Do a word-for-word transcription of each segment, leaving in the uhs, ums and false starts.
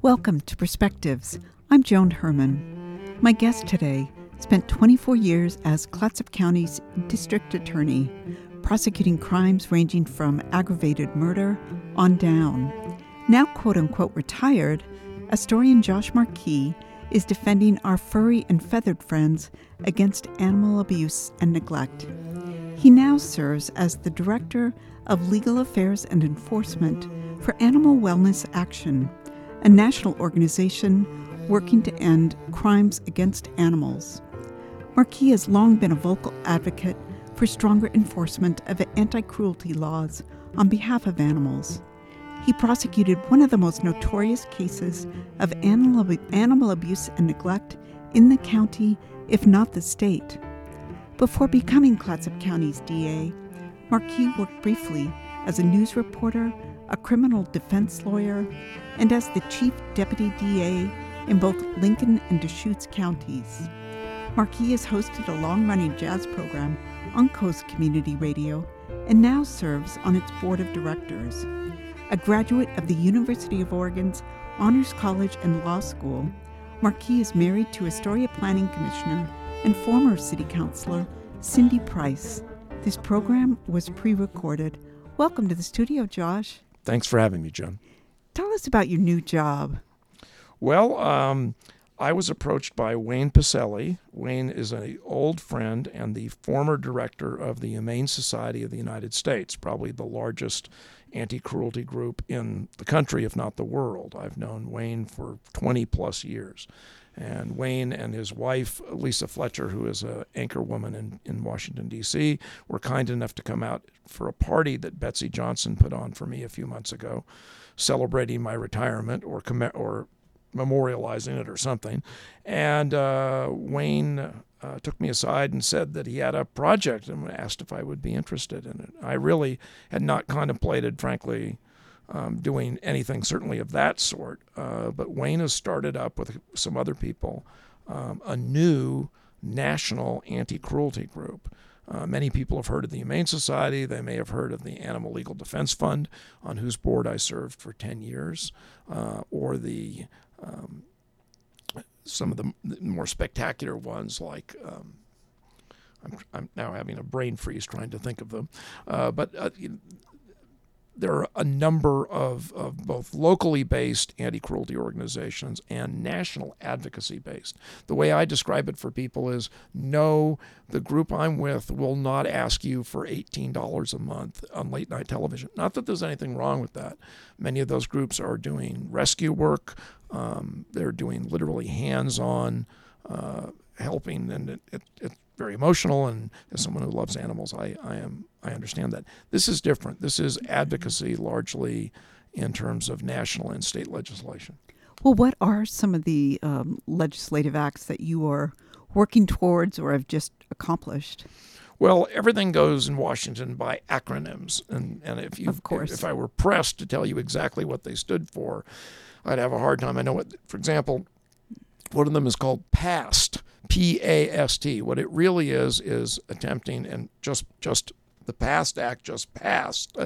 Welcome to Perspectives. I'm Joan Herman. My guest today spent twenty-four years as Clatsop County's district attorney, prosecuting crimes ranging from aggravated murder on down. Now quote-unquote retired, historian Josh Marquis is defending our furry and feathered friends against animal abuse and neglect. He now serves as the Director of Legal Affairs and Enforcement for Animal Wellness Action, a national organization working to end crimes against animals. Marquis has long been a vocal advocate for stronger enforcement of anti-cruelty laws on behalf of animals. He prosecuted one of the most notorious cases of animal, animal abuse and neglect in the county, if not the state. Before becoming Clatsop County's D A, Marquis worked briefly as a news reporter, a criminal defense lawyer, and as the chief deputy D A in both Lincoln and Deschutes counties. Marquis has hosted a long-running jazz program on Coast Community Radio and now serves on its board of directors. A graduate of the University of Oregon's Honors College and Law School, Marquis is married to Astoria Planning Commissioner and former city councilor Cindy Price. This program was pre-recorded. Welcome to the studio, Josh. Thanks for having me, Joan. Tell us about your new job. Well, um, I was approached by Wayne Pacelle. Wayne is an old friend and the former director of the Humane Society of the United States, probably the largest anti-cruelty group in the country, if not the world. I've known Wayne for twenty plus years. And Wayne and his wife, Lisa Fletcher, who is an anchor woman in, in Washington, D C, were kind enough to come out for a party that Betsy Johnson put on for me a few months ago, celebrating my retirement or comm- or memorializing it or something. And uh, Wayne uh, took me aside and said that he had a project and asked if I would be interested in it. I really had not contemplated, frankly, Um, doing anything certainly of that sort. Uh, but Wayne has started up with some other people um, a new national anti-cruelty group. Uh, many people have heard of the Humane Society. They may have heard of the Animal Legal Defense Fund, on whose board I served for ten years, uh, or the um, some of the more spectacular ones like um, I'm, I'm now having a brain freeze trying to think of them. Uh, but uh, there are a number of, of both locally based anti-cruelty organizations and national advocacy-based. The way I describe it for people is, no, the group I'm with will not ask you for eighteen dollars a month on late-night television. Not that there's anything wrong with that. Many of those groups are doing rescue work. Um, they're doing literally hands-on uh, helping, and it, it, it's very emotional, and as someone who loves animals, I, I am I understand that. This is different. This is advocacy largely in terms of national and state legislation. Well, what are some of the um, legislative acts that you are working towards or have just accomplished? Well, everything goes in Washington by acronyms, and, and if you of course. if I were pressed to tell you exactly what they stood for, I'd have a hard time. I know what, for example, one of them is called PAST, P A S T. What it really is is attempting, and just just the PAST Act just passed.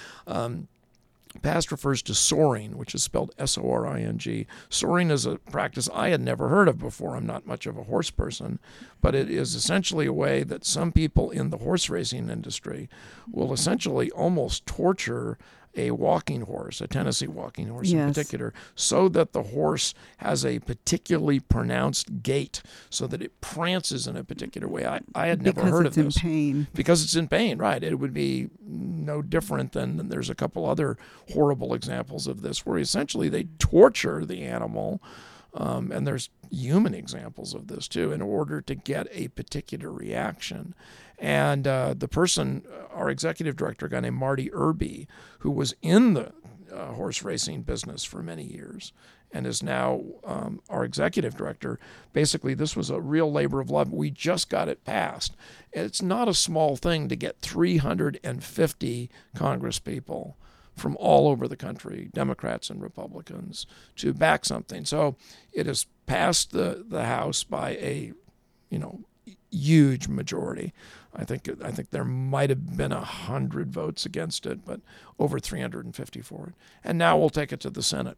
Um, PAST refers to soring, which is spelled S O R I N G. Soring is a practice I had never heard of before. I'm not much of a horse person, but it is essentially a way that some people in the horse racing industry will essentially almost torture a walking horse, a Tennessee walking horse yes. in particular, so that the horse has a particularly pronounced gait, so that it prances in a particular way. I, I had never because heard of this. Because it's in pain. Because it's in pain, right. It would be no different than, there's a couple other horrible examples of this, where essentially they torture the animal, um, and there's human examples of this too, in order to get a particular reaction. And uh, the person, our executive director, a guy named Marty Irby, who was in the uh, horse racing business for many years and is now um, our executive director, basically this was a real labor of love. We just got it passed. It's not a small thing to get three hundred fifty congresspeople from all over the country, Democrats and Republicans, to back something. So it has passed the, the House by a, you know, huge majority. I think I think there might have been a hundred votes against it, but over three hundred fifty for it. And now we'll take it to the Senate.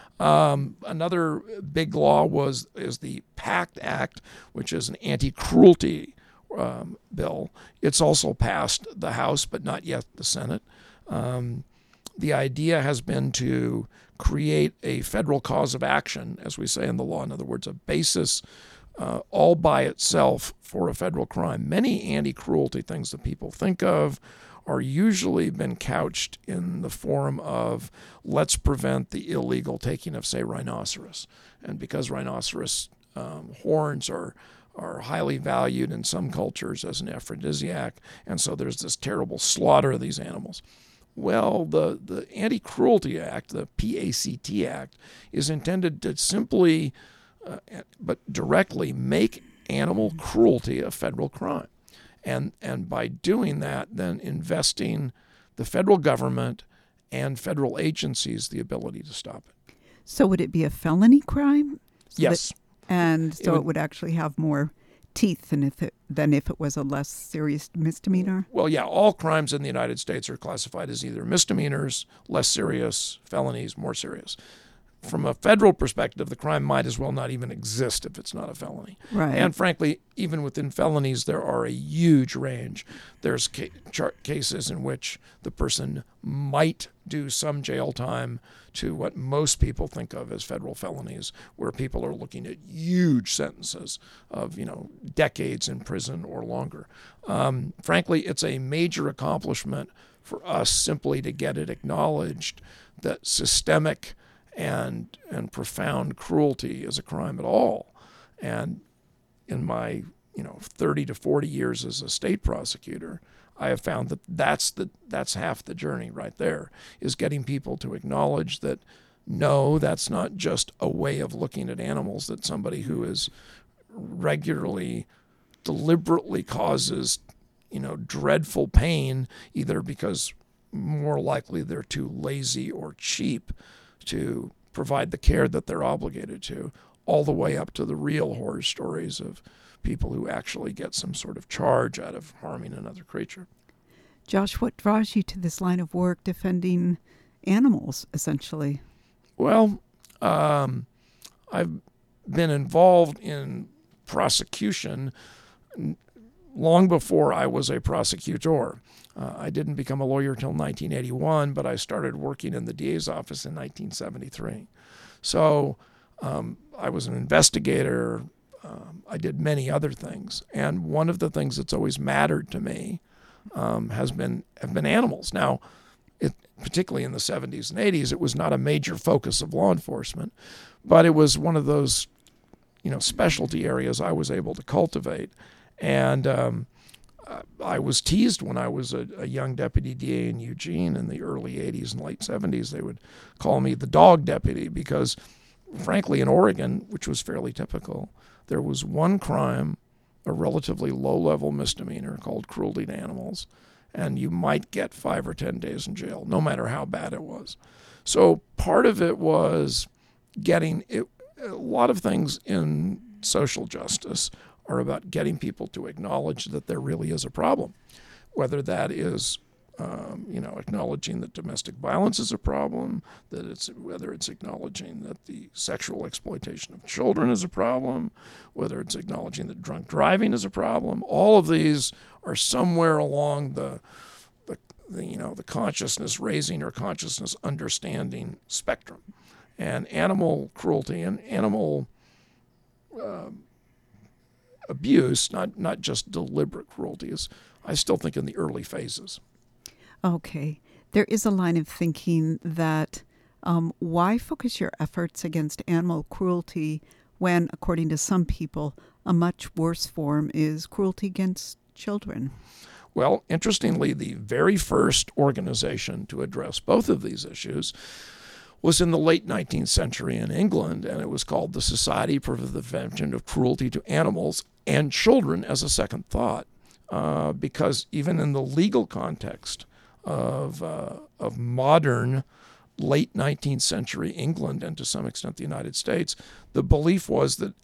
Um, another big law was is the PACT Act, which is an anti-cruelty um, bill. It's also passed the House, but not yet the Senate. Um, the idea has been to create a federal cause of action, as we say in the law. In other words, a basis uh, all by itself for a federal crime. Many anti-cruelty things that people think of are usually been couched in the form of let's prevent the illegal taking of, say, rhinoceros. And because rhinoceros um, horns are are highly valued in some cultures as an aphrodisiac, and so there's this terrible slaughter of these animals. Well, the, the Anti-Cruelty Act, the PACT Act, is intended to simply, uh, but directly, make animal cruelty a federal crime. And and by doing that, then investing the federal government and federal agencies the ability to stop it. So would it be a felony crime? So yes. That, and so it it would, would actually have more teeth than if it than if it was a less serious misdemeanor? Well, yeah, all crimes in the United States are classified as either misdemeanors, less serious, felonies, more serious. From a federal perspective, the crime might as well not even exist if it's not a felony. Right. And frankly, even within felonies, there are a huge range. There's ca- char- cases in which the person might do some jail time to what most people think of as federal felonies, where people are looking at huge sentences of, you know, decades in prison or longer. Um, frankly, it's a major accomplishment for us simply to get it acknowledged that systemic and and profound cruelty is a crime at all. And in my, you know, thirty to forty years as a state prosecutor, I have found that that's the that's half the journey right there, is getting people to acknowledge that no, that's not just a way of looking at animals, that somebody who is regularly, deliberately causes, you know, dreadful pain, either because more likely they're too lazy or cheap to provide the care that they're obligated to, all the way up to the real horror stories of people who actually get some sort of charge out of harming another creature. Josh, what draws you to this line of work defending animals, essentially? Well, um, I've been involved in prosecution long before I was a prosecutor. Uh, I didn't become a lawyer until nineteen eighty-one, but I started working in the D A's office in nineteen seventy-three. So um, I was an investigator. Um, I did many other things. And one of the things that's always mattered to me um, has been have been animals. Now, it, particularly in the seventies and eighties, it was not a major focus of law enforcement, but it was one of those, you know, specialty areas I was able to cultivate. And um, I was teased when I was a, a young deputy D A in Eugene in the early eighties and late seventies. They would call me the dog deputy because, frankly, in Oregon, which was fairly typical, there was one crime, a relatively low-level misdemeanor called cruelty to animals, and you might get five or ten days in jail, no matter how bad it was. So part of it was getting it, a lot of things in social justice are about getting people to acknowledge that there really is a problem, whether that is, um, you know, acknowledging that domestic violence is a problem, that it's whether it's acknowledging that the sexual exploitation of children is a problem, whether it's acknowledging that drunk driving is a problem. All of these are somewhere along the, the, the you know, the consciousness raising or consciousness understanding spectrum, and animal cruelty and animal uh, abuse, not not just deliberate cruelty, is, I still think, in the early phases. Okay. There is a line of thinking that um, why focus your efforts against animal cruelty when, according to some people, a much worse form is cruelty against children? Well, interestingly, the very first organization to address both of these issues was in the late nineteenth century in England, and it was called the Society for the Prevention of Cruelty to Animals and Children as a Second Thought, uh, because even in the legal context of uh, of modern late nineteenth century England and to some extent the United States, the belief was that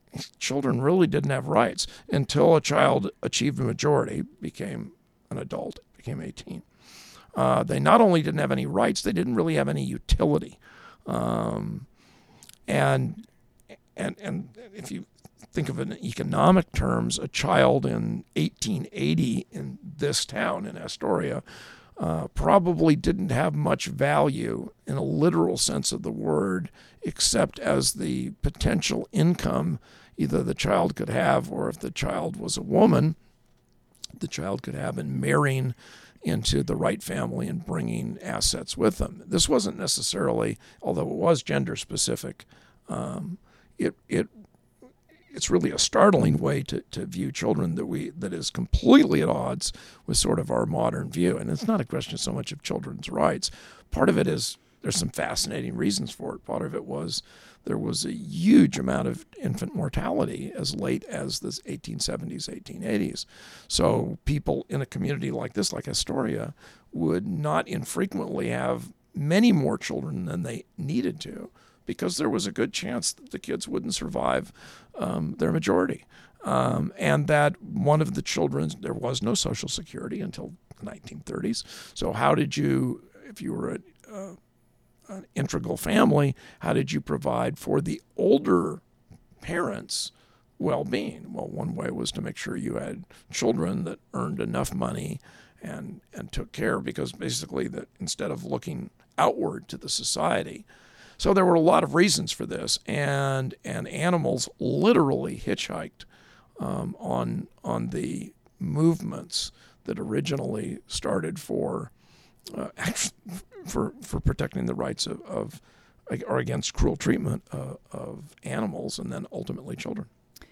children really didn't have rights until a child achieved a majority, became an adult, became eighteen. Uh, they not only didn't have any rights, they didn't really have any utility. Um, and and and if you think of it in economic terms, a child in eighteen eighty in this town in Astoria uh, probably didn't have much value in a literal sense of the word, except as the potential income either the child could have, or if the child was a woman, the child could have in marrying into the right family and bringing assets with them. This wasn't necessarily, although it was gender specific, um, it it it's really a startling way to, to view children that we that is completely at odds with sort of our modern view. And it's not a question so much of children's rights. Part of it is there's some fascinating reasons for it. Part of it was there was a huge amount of infant mortality as late as the eighteen seventies, eighteen eighties. So people in a community like this, like Astoria, would not infrequently have many more children than they needed to, because there was a good chance that the kids wouldn't survive um, their majority. Um, and that one of the children, there was no Social Security until the nineteen thirties. So how did you, if you were a, uh, an integral family, how did you provide for the older parents' well-being? Well, one way was to make sure you had children that earned enough money and, and took care, because basically that instead of looking outward to the society. So there were a lot of reasons for this, and and animals literally hitchhiked um, on on the movements that originally started for uh, for for protecting the rights of, of or against cruel treatment uh, of animals, and then ultimately children.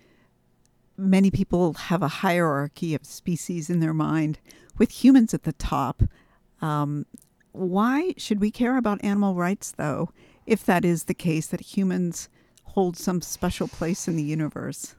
Many people have a hierarchy of species in their mind, with humans at the top. Um, why should we care about animal rights, though, if that is the case, that humans hold some special place in the universe?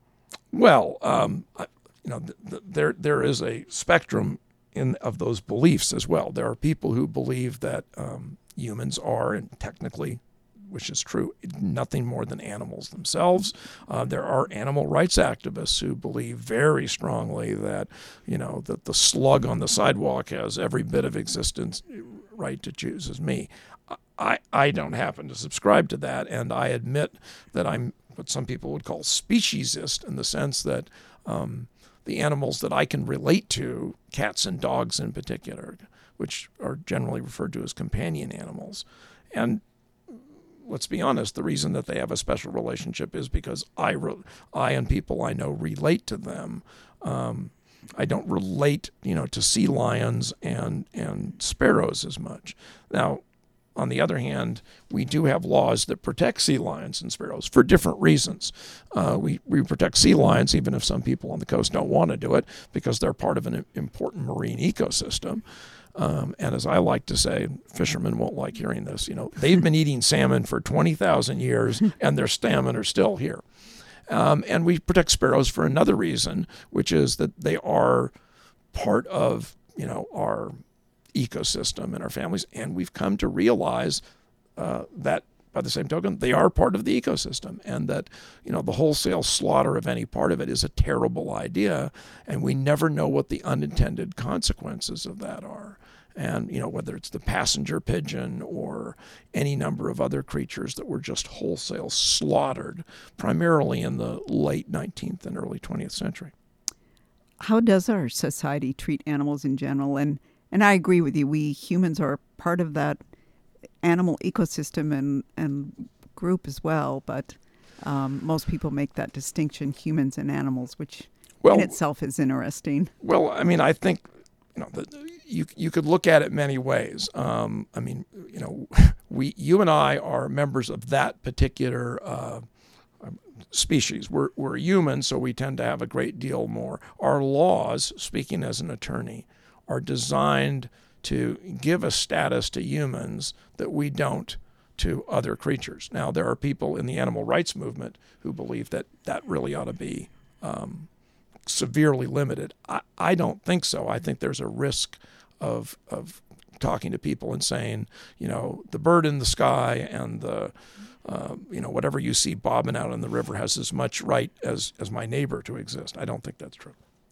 Well, um, you know, th- th- there there is a spectrum in of those beliefs as well. There are people who believe that um, humans are, and technically, which is true, nothing more than animals themselves. Uh, there are animal rights activists who believe very strongly that, you know, that the slug on the sidewalk has every bit of existence right to choose as me. I, I don't happen to subscribe to that, and I admit that I'm what some people would call speciesist, in the sense that um, the animals that I can relate to, cats and dogs in particular, which are generally referred to as companion animals. And let's be honest, the reason that they have a special relationship is because I, re- I and people I know relate to them. Um, I don't relate, you know, to sea lions and, and sparrows as much. Now, on the other hand, we do have laws that protect sea lions and sparrows for different reasons. Uh, we, we protect sea lions, even if some people on the coast don't want to do it, because they're part of an important marine ecosystem. Um, and as I like to say, fishermen won't like hearing this, you know, they've been eating salmon for twenty thousand years and their salmon are still here. Um, and we protect sparrows for another reason, which is that they are part of, you know, our ecosystem and our families, and we've come to realize uh, that by the same token, they are part of the ecosystem, and that, you know, the wholesale slaughter of any part of it is a terrible idea, and we never know what the unintended consequences of that are. And, you know, whether it's the passenger pigeon or any number of other creatures that were just wholesale slaughtered, primarily in the late nineteenth and early twentieth century. How does our society treat animals in general? And And I agree with you. We humans are part of that animal ecosystem and, and group as well. But um, most people make that distinction, humans and animals, which well, in itself is interesting. Well, I mean, I think, you know, the, you you could look at it many ways. Um, I mean, you know, we you and I are members of that particular uh, species. We're we're human, so we tend to have a great deal more. Our laws, speaking as an attorney, are designed to give a status to humans that we don't to other creatures. Now, there are people in the animal rights movement who believe that that really ought to be um, severely limited. I, I don't think so. I think there's a risk of of talking to people and saying, you know, the bird in the sky and the uh, you know, whatever you see bobbing out in the river has as much right as, as my neighbor to exist. I don't think that's true.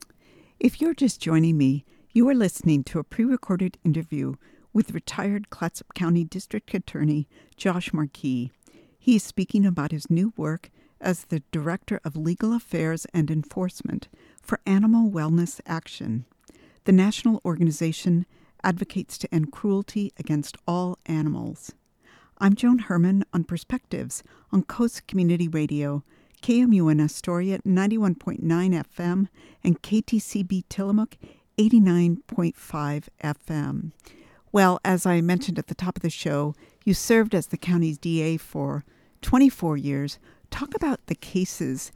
If you're just joining me, you are listening to a pre-recorded interview with retired Clatsop County District Attorney Josh Markey. He is speaking about his new work as the Director of Legal Affairs and Enforcement for Animal Wellness Action. The national organization advocates to end cruelty against all animals. I'm Joan Herman on Perspectives on Coast Community Radio, K M U N Astoria ninety-one point nine F M, and K T C B Tillamook eighty-nine point five F M. Well, as I mentioned at the top of the show, you served as the county's D A for twenty-four years. Talk about the cases,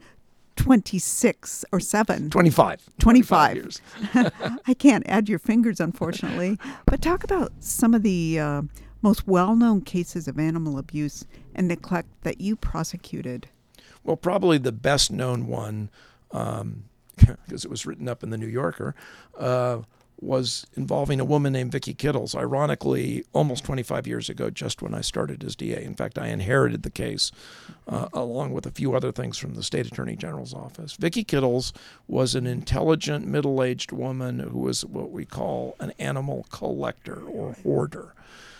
twenty-six or seven. twenty-five. twenty-five. twenty-five years. I can't add your fingers, unfortunately. But talk about some of the uh, most well-known cases of animal abuse and neglect that you prosecuted. Well, probably the best known one, um, because it was written up in the New Yorker, uh, was involving a woman named Vicki Kittles, ironically, almost twenty-five years ago, just when I started as D A. In fact, I inherited the case uh, along with a few other things from the State Attorney General's office. Vicki Kittles was an intelligent, middle-aged woman who was what we call an animal collector or hoarder.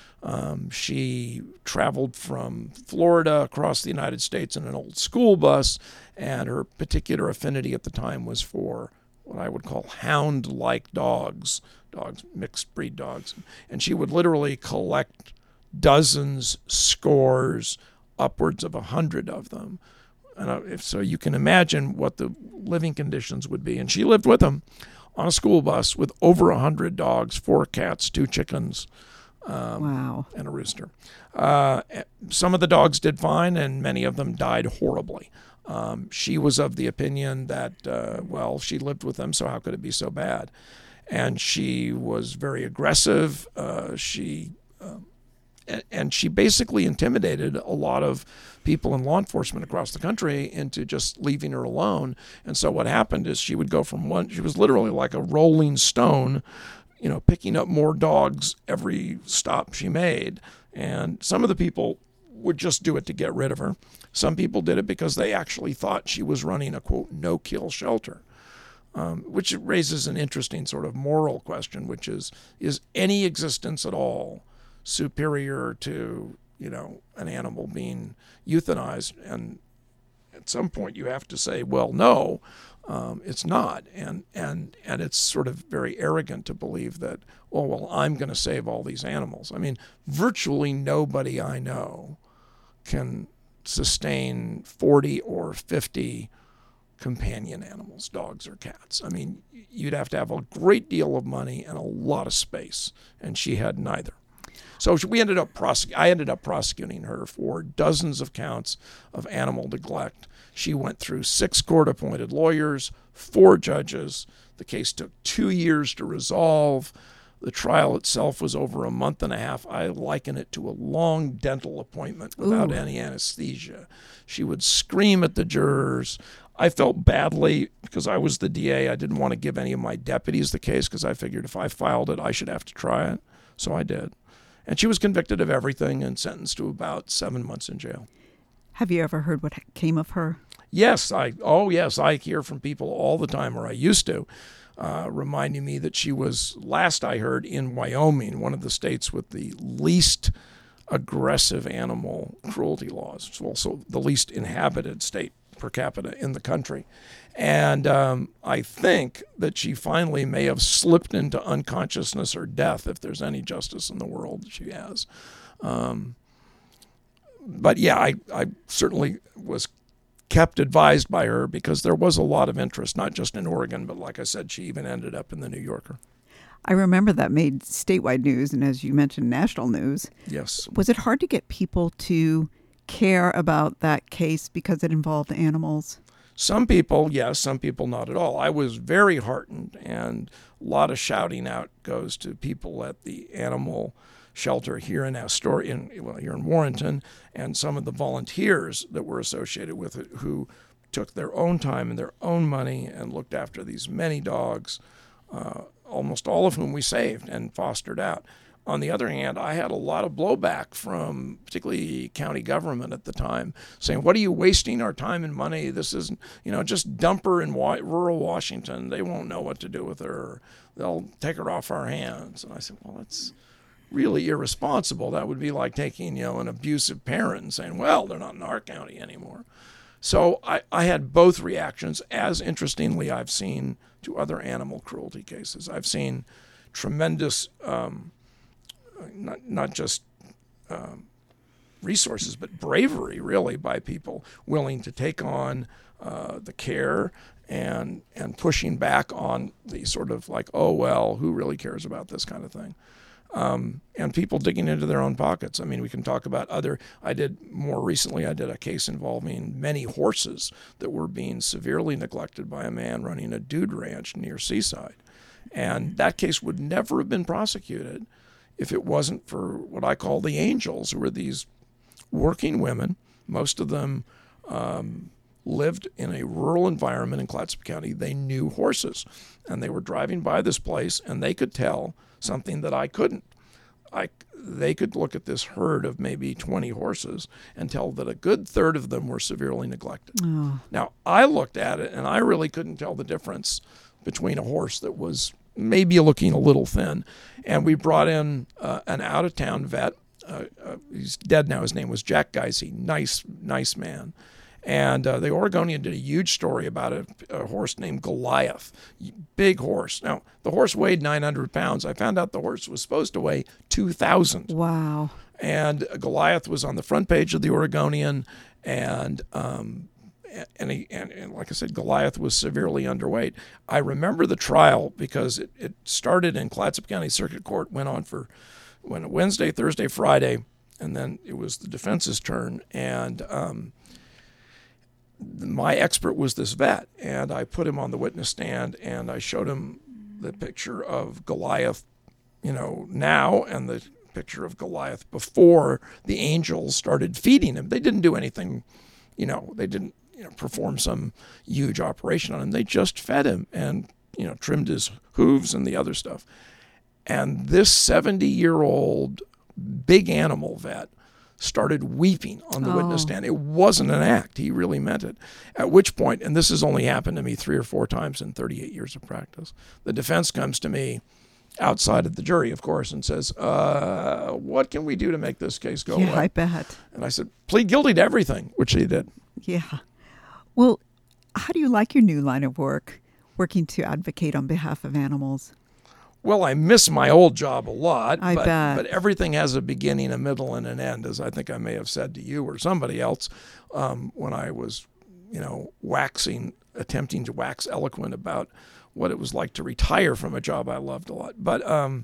Um, she traveled from Florida across the United States in an old school bus, and her particular affinity at the time was for what I would call hound-like dogs, dogs, mixed breed dogs. And she would literally collect dozens, scores, upwards of a hundred of them. And uh, if so, you can imagine what the living conditions would be. And she lived with them on a school bus with over a hundred dogs, four cats, two chickens, um, wow. and a rooster. Uh, some of the dogs did fine, and many of them died horribly. Um, she was of the opinion that, uh, well, she lived with them, so how could it be so bad? And she was very aggressive. Uh, she um, and, and she basically intimidated a lot of people in law enforcement across the country into just leaving her alone. And so what happened is she would go from one, she was literally like a rolling stone, you know, picking up more dogs every stop she made. And some of the people would just do it to get rid of her. Some people did it because they actually thought she was running a, quote, no-kill shelter, um, which raises an interesting sort of moral question, which is, is any existence at all superior to, you know, an animal being euthanized? And at some point you have to say, well, no, um, it's not. And, and, and it's sort of very arrogant to believe that, oh, well, I'm going to save all these animals. I mean, virtually nobody I know can sustain forty or fifty companion animals, dogs or cats. I mean, you'd have to have a great deal of money and a lot of space, and she had neither. So we ended up prosec- I ended up prosecuting her for dozens of counts of animal neglect. She went through six court-appointed lawyers, four judges. The case took two years to resolve. The trial itself was over a month and a half. I liken it to a long dental appointment without Ooh. any anesthesia. She would scream at the jurors. I felt badly because I was the D A. I didn't want to give any of my deputies the case because I figured if I filed it, I should have to try it. So I did. And she was convicted of everything and sentenced to about seven months in jail. Have you ever heard what came of her? Yes. I. Oh, yes. I hear from people all the time, or I used to. Uh, reminding me that she was, last I heard, in Wyoming, one of the states with the least aggressive animal cruelty laws. It's also the least inhabited state per capita in the country. And um, I think that she finally may have slipped into unconsciousness or death, if there's any justice in the world that she has. Um, but yeah, I, I certainly was kept advised by her because there was a lot of interest, not just in Oregon, but like I said, she even ended up in the New Yorker. I remember that made statewide news and, as you mentioned, national news. Yes. Was it hard to get people to care about that case because it involved animals? Some people, yes. Some people, not at all. I was very heartened, and a lot of shouting out goes to people at the animal shelter here in Astoria, in, well, here in Warrenton, and some of the volunteers that were associated with it who took their own time and their own money and looked after these many dogs, uh, almost all of whom we saved and fostered out. On the other hand, I had a lot of blowback from particularly county government at the time saying, what are you wasting our time and money? This isn't, you know, just dump her in wa- rural Washington. They won't know what to do with her. They'll take her off our hands. And I said, well, that's really irresponsible. That would be like taking, you know, an abusive parent and saying, well, they're not in our county anymore. So I, I had both reactions, as interestingly I've seen to other animal cruelty cases. I've seen tremendous, um, not, not just um, resources, but bravery, really, by people willing to take on uh, the care and and pushing back on the sort of like, oh, well, who really cares about this kind of thing? Um, and people digging into their own pockets. I mean, we can talk about other, I did more recently, I did a case involving many horses that were being severely neglected by a man running a dude ranch near Seaside. And that case would never have been prosecuted if it wasn't for what I call the angels, who were these working women. Most of them um, lived in a rural environment in Clatsop County. They knew horses, and they were driving by this place, and they could tell something that I couldn't. I, they could look at this herd of maybe twenty horses and tell that a good third of them were severely neglected. Oh. Now, I looked at it, and I really couldn't tell the difference between a horse that was maybe looking a little thin. And we brought in uh, an out-of-town vet. Uh, uh, he's dead now. His name was Jack Geisey. Nice, nice man. And uh, the Oregonian did a huge story about a, a horse named Goliath, big horse. Now, the horse weighed nine hundred pounds. I found out the horse was supposed to weigh two thousand. Wow. And Goliath was on the front page of the Oregonian, and um, and, he, and, and like I said, Goliath was severely underweight. I remember the trial because it, it started in Clatsop County Circuit Court, went on for went Wednesday, Thursday, Friday, and then it was the defense's turn. And um, my expert was this vet, and I put him on the witness stand, and I showed him the picture of Goliath, you know, now, and the picture of Goliath before the angels started feeding him. They didn't do anything, you know, they didn't, you know, perform some huge operation on him. They just fed him and, you know, trimmed his hooves and the other stuff. And this seventy-year-old big animal vet started weeping on the oh. witness stand. It wasn't an act. He really meant it. At which point, and this has only happened to me three or four times in thirty-eight years of practice, the defense comes to me outside of the jury, of course, and says, uh, what can we do to make this case go yeah, away? I bet. And I said, plead guilty to everything, which he did. Yeah. Well, how do you like your new line of work, working to advocate on behalf of animals? Well, I miss my old job a lot, I but, bet. but everything has a beginning, a middle, and an end, as I think I may have said to you or somebody else um, when I was, you know, waxing, attempting to wax eloquent about what it was like to retire from a job I loved a lot. But um,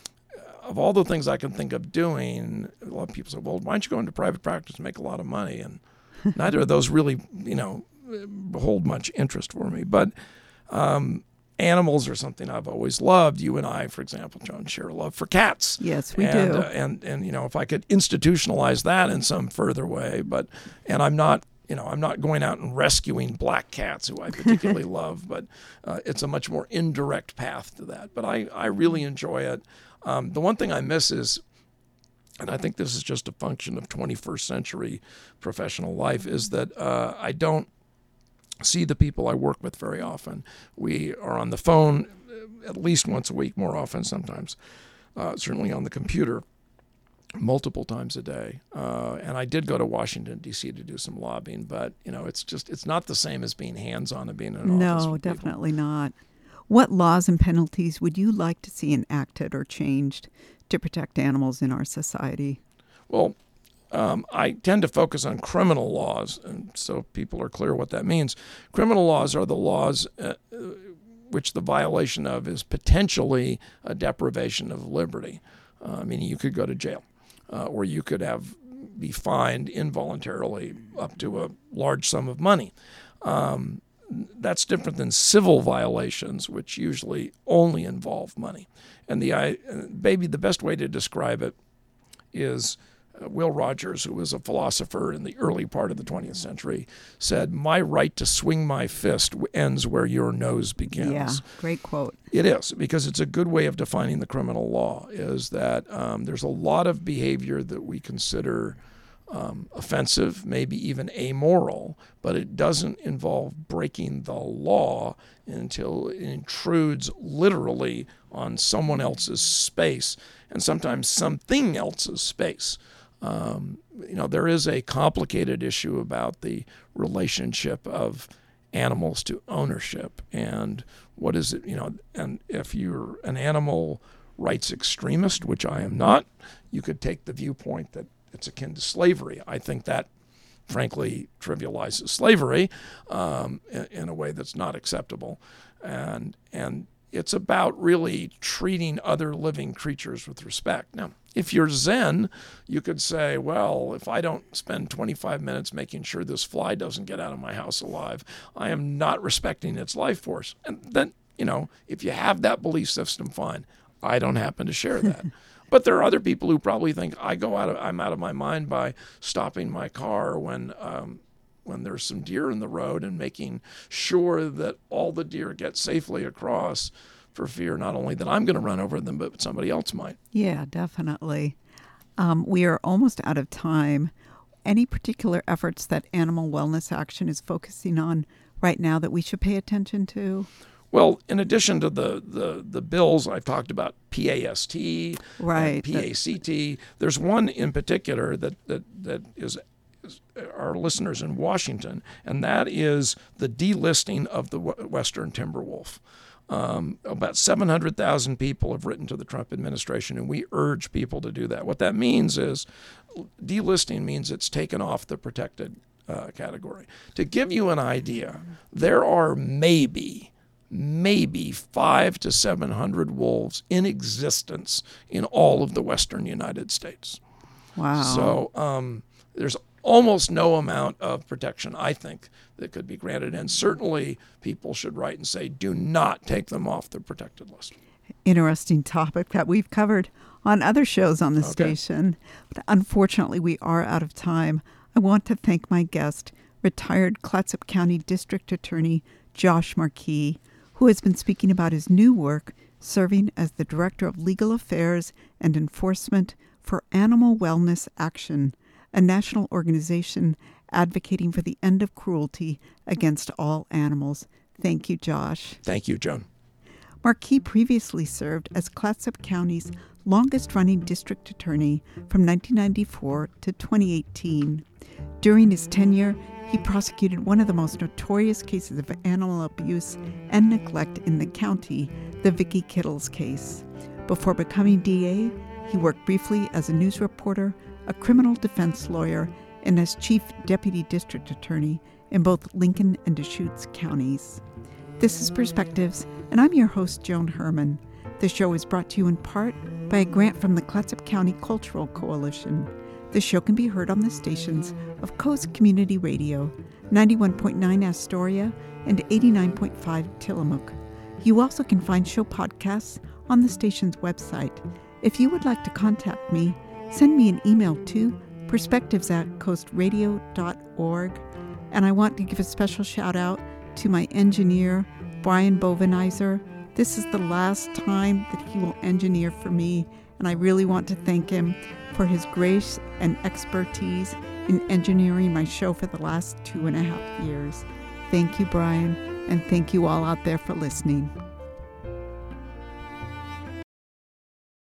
of all the things I can think of doing, a lot of people say, well, why don't you go into private practice and make a lot of money? And neither of those really, you know, hold much interest for me. But um, animals are something I've always loved. You and I, for example, Joan, share a love for cats. Yes, we and, do. Uh, and, and, you know, if I could institutionalize that in some further way, but, and I'm not, you know, I'm not going out and rescuing black cats who I particularly love, but uh, it's a much more indirect path to that. But I, I really enjoy it. Um, the one thing I miss is, and I think this is just a function of twenty-first century professional life, is that uh, I don't see the people I work with very often. We are on the phone at least once a week, more often sometimes, uh, certainly on the computer multiple times a day. Uh, and I did go to Washington, D C to do some lobbying, but, you know, it's just, it's not the same as being hands-on and being in an office. No, with people. definitely not. What laws and penalties would you like to see enacted or changed to protect animals in our society? Well, um, I tend to focus on criminal laws, and so people are clear what that means. Criminal laws are the laws uh, which the violation of is potentially a deprivation of liberty, uh, meaning you could go to jail, uh, or you could have be fined involuntarily up to a large sum of money. Um, that's different than civil violations, which usually only involve money. And the I, maybe the best way to describe it is uh, Will Rogers, who was a philosopher in the early part of the twentieth century, said, "My right to swing my fist ends where your nose begins." Yeah, great quote. It is, because it's a good way of defining the criminal law, is that um, there's a lot of behavior that we consider um, offensive, maybe even amoral, but it doesn't involve breaking the law until it intrudes literally on someone else's space, and sometimes something else's space. Um, you know, there is a complicated issue about the relationship of animals to ownership, and what is it, you know, and if you're an animal rights extremist, which I am not, you could take the viewpoint that it's akin to slavery. I think that, frankly, trivializes slavery um, in, in a way that's not acceptable. And and it's about really treating other living creatures with respect. Now, if you're Zen, you could say, well, if I don't spend twenty-five minutes making sure this fly doesn't get out of my house alive, I am not respecting its life force. And then, you know, if you have that belief system, fine. I don't happen to share that. But there are other people who probably think I go out of, I'm out of my mind by stopping my car when um, when there's some deer in the road and making sure that all the deer get safely across, for fear not only that I'm going to run over them, but somebody else might. Yeah, definitely. Um, we are almost out of time. Any particular efforts that Animal Wellness Action is focusing on right now that we should pay attention to? Well, in addition to the, the, the bills, I've talked about P A S T, right, and P A C T. There's one in particular that, that, that is, is our listeners in Washington, and that is the delisting of the western timber wolf. Um, about seven hundred thousand people have written to the Trump administration, and we urge people to do that. What that means is delisting means it's taken off the protected uh, category. To give you an idea, there are maybe... maybe five to seven hundred wolves in existence in all of the western United States. Wow. So um, there's almost no amount of protection, I think, that could be granted. And certainly people should write and say, do not take them off the protected list. Interesting topic that we've covered on other shows on the Okay. station. But unfortunately, we are out of time. I want to thank my guest, retired Clatsop County District Attorney Josh Markey, who has been speaking about his new work serving as the Director of Legal Affairs and Enforcement for Animal Wellness Action, a national organization advocating for the end of cruelty against all animals. Thank you, Josh. Thank you, Joan. Markey previously served as Clatsop County's longest-running district attorney from nineteen ninety-four to twenty eighteen. During his tenure, he prosecuted one of the most notorious cases of animal abuse and neglect in the county, the Vicky Kittles case. Before becoming D A, he worked briefly as a news reporter, a criminal defense lawyer, and as chief deputy district attorney in both Lincoln and Deschutes counties. This is Perspectives, and I'm your host, Joan Herman. The show is brought to you in part by a grant from the Clatsop County Cultural Coalition. The show can be heard on the stations of Coast Community Radio, ninety-one point nine Astoria and eighty-nine point five Tillamook. You also can find show podcasts on the station's website. If you would like to contact me, send me an email to perspectives at coastradio dot org. And I want to give a special shout out to my engineer, Brian Bovenizer. This is the last time that he will engineer for me, and I really want to thank him for his grace and expertise in engineering my show for the last two and a half years. Thank you, Brian, and thank you all out there for listening.